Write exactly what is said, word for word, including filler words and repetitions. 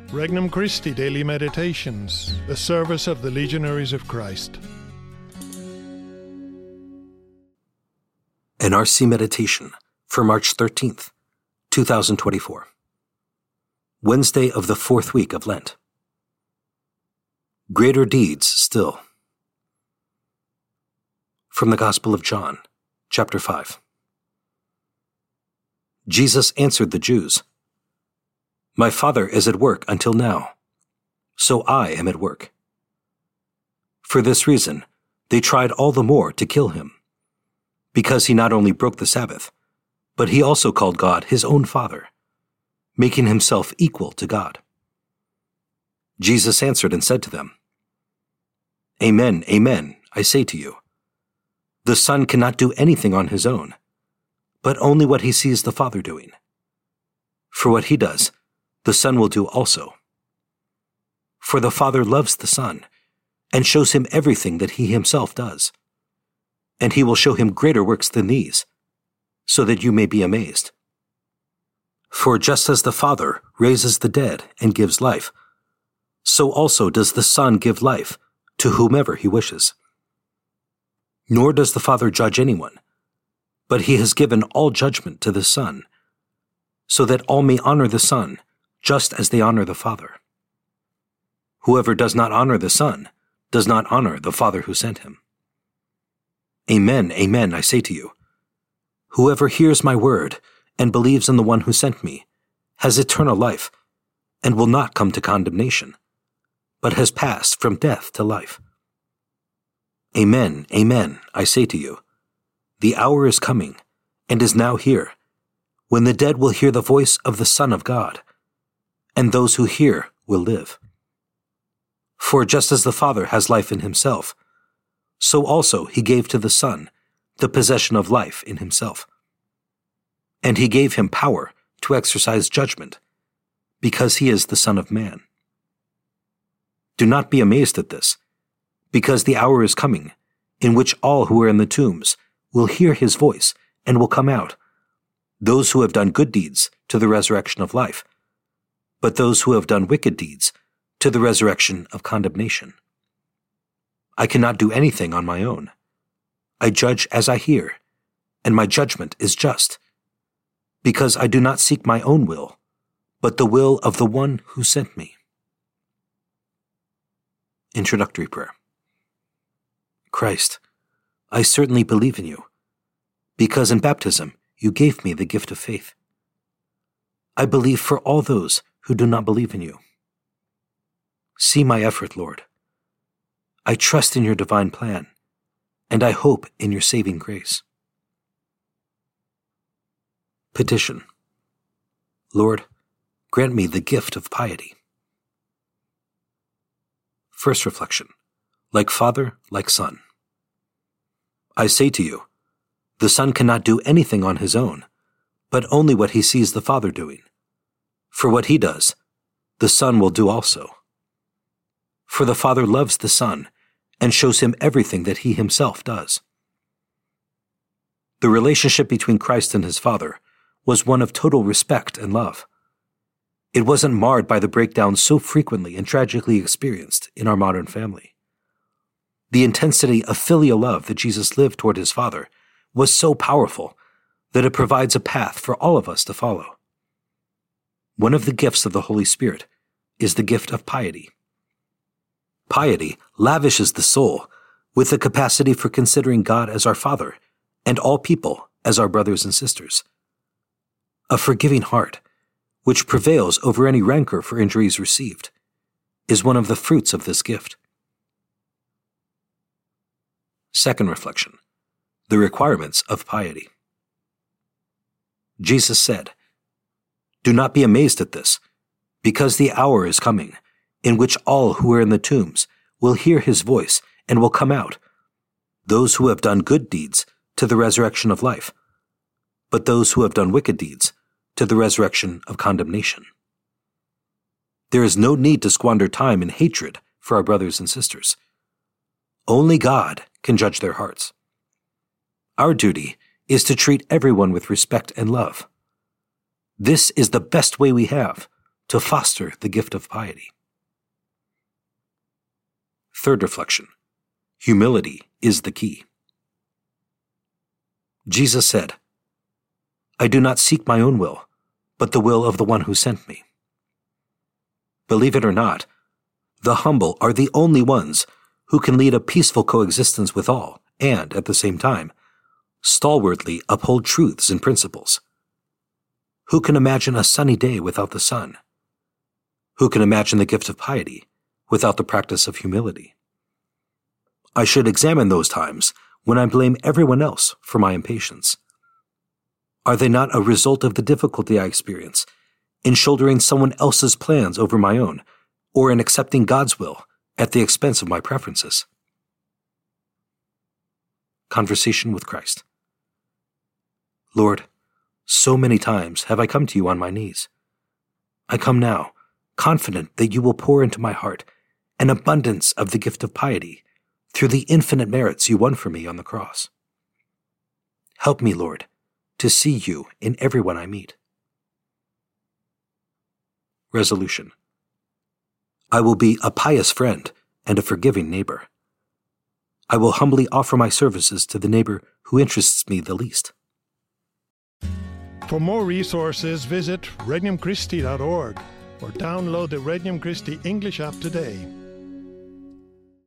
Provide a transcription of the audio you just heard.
Regnum Christi Daily Meditations, the service of the Legionaries of Christ. An R C Meditation for March thirteenth, two thousand twenty-four. Wednesday of the fourth week of Lent. Greater deeds still. From the Gospel of John, chapter five. Jesus answered the Jews, "My Father is at work until now, so I am at work." For this reason, they tried all the more to kill him, because he not only broke the Sabbath, but he also called God his own Father, making himself equal to God. Jesus answered and said to them, "Amen, amen, I say to you, the Son cannot do anything on his own, but only what he sees the Father doing. For what he does, the Son will do also. For the Father loves the Son, and shows him everything that he himself does. And he will show him greater works than these, so that you may be amazed. For just as the Father raises the dead and gives life, so also does the Son give life to whomever he wishes. Nor does the Father judge anyone, but he has given all judgment to the Son, so that all may honor the Son, just as they honor the Father. Whoever does not honor the Son does not honor the Father who sent him. Amen, amen, I say to you, whoever hears my word and believes in the one who sent me has eternal life and will not come to condemnation, but has passed from death to life. Amen, amen, I say to you, the hour is coming, and is now here, when the dead will hear the voice of the Son of God, and those who hear will live. For just as the Father has life in himself, so also he gave to the Son the possession of life in himself. And he gave him power to exercise judgment, because he is the Son of Man. Do not be amazed at this, because the hour is coming, in which all who are in the tombs will hear his voice and will come out, those who have done good deeds to the resurrection of life, but those who have done wicked deeds to the resurrection of condemnation. I cannot do anything on my own. I judge as I hear, and my judgment is just, because I do not seek my own will, but the will of the one who sent me." Introductory Prayer. Christ, I certainly believe in you, because in baptism you gave me the gift of faith. I believe for all those who do not believe in you. See my effort, Lord. I trust in your divine plan, and I hope in your saving grace. Petition. Lord, grant me the gift of piety. First reflection. Like Father, like Son. I say to you, the Son cannot do anything on his own, but only what he sees the Father doing. For what he does, the Son will do also. For the Father loves the Son, and shows him everything that he himself does. The relationship between Christ and his Father was one of total respect and love. It wasn't marred by the breakdowns so frequently and tragically experienced in our modern family. The intensity of filial love that Jesus lived toward his Father was so powerful that it provides a path for all of us to follow. One of the gifts of the Holy Spirit is the gift of piety. Piety lavishes the soul with the capacity for considering God as our Father and all people as our brothers and sisters. A forgiving heart, which prevails over any rancor for injuries received, is one of the fruits of this gift. Second reflection. The requirements of piety. Jesus said, "Do not be amazed at this, because the hour is coming, in which all who are in the tombs will hear his voice and will come out, those who have done good deeds to the resurrection of life, but those who have done wicked deeds to the resurrection of condemnation." There is no need to squander time in hatred for our brothers and sisters. Only God can judge their hearts. Our duty is to treat everyone with respect and love. This is the best way we have to foster the gift of piety. Third reflection. Humility is the key. Jesus said, "I do not seek my own will, but the will of the one who sent me." Believe it or not, the humble are the only ones who can lead a peaceful coexistence with all and, at the same time, stalwartly uphold truths and principles. Who can imagine a sunny day without the sun? Who can imagine the gift of piety without the practice of humility? I should examine those times when I blame everyone else for my impatience. Are they not a result of the difficulty I experience in shouldering someone else's plans over my own, or in accepting God's will at the expense of my preferences? Conversation with Christ. Lord, so many times have I come to you on my knees. I come now, confident that you will pour into my heart an abundance of the gift of piety through the infinite merits you won for me on the cross. Help me, Lord, to see you in everyone I meet. Resolution. I will be a pious friend and a forgiving neighbor. I will humbly offer my services to the neighbor who interests me the least. For more resources, visit regnum christi dot org or download the Regnum Christi English app today.